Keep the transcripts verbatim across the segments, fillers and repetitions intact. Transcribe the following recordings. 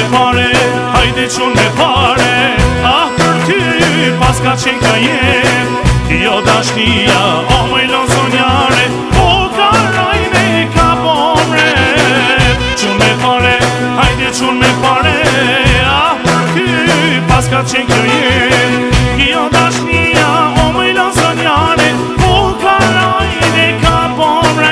pare, hajde qun me pare. Ah, për ty pas ka qenë ka jem, kjo dashnia o moj lozonjare, po karajne ka pomre. Qun me pare, hajde qun me pare. Ah, për ty pas ka qenë kjo jem, kjo dashnia o moj lozonjare, po karajne ka pomre.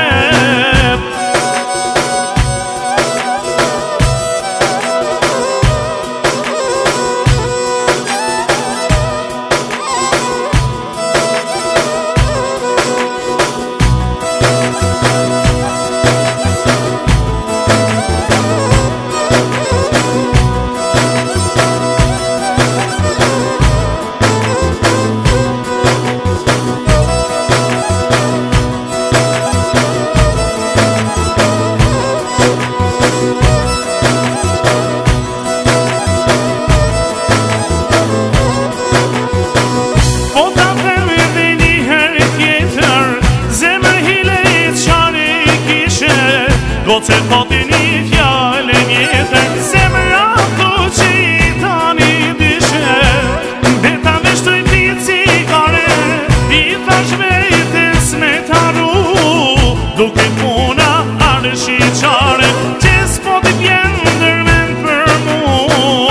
Goce poti një fjallë mjetër, zemra tu që i tani dishe. Beta me shtoj ti cigare, i thash vetës me taru, duke puna arshi qare, që s'poti pjendër men për mu.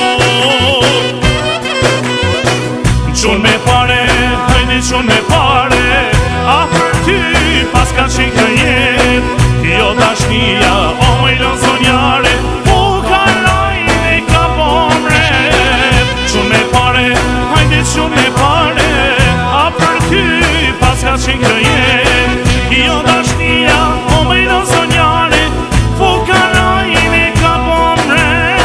Qun me pare, hajde qun me pare, a për ty pas ka qenë ka jet, kjo dashnia o moj lozonjare, po karajne ka pomre. Qun me pare, hajde qun me pare, a për ty pas ka qenë ka jet, kjo dashnia o moj lozonjare, po karajne ka pomre.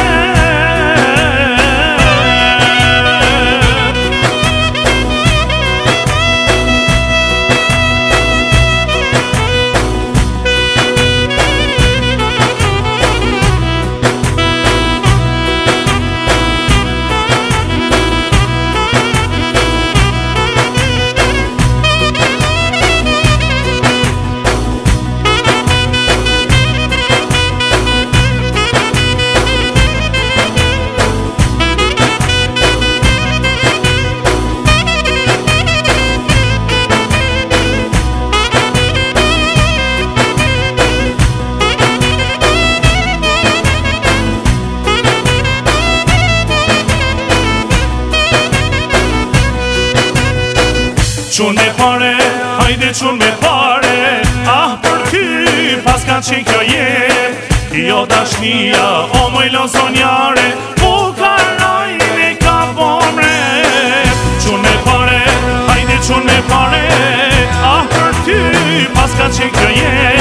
Qun me pare, hajde qun me pare, ah për ty pas ka qenë kjo jet, kjo dashnia o moj lozonjare, po karajne ka pomre. Qun me pare, hajde qun me pare, ah për ty pas ka qenë kjo jet,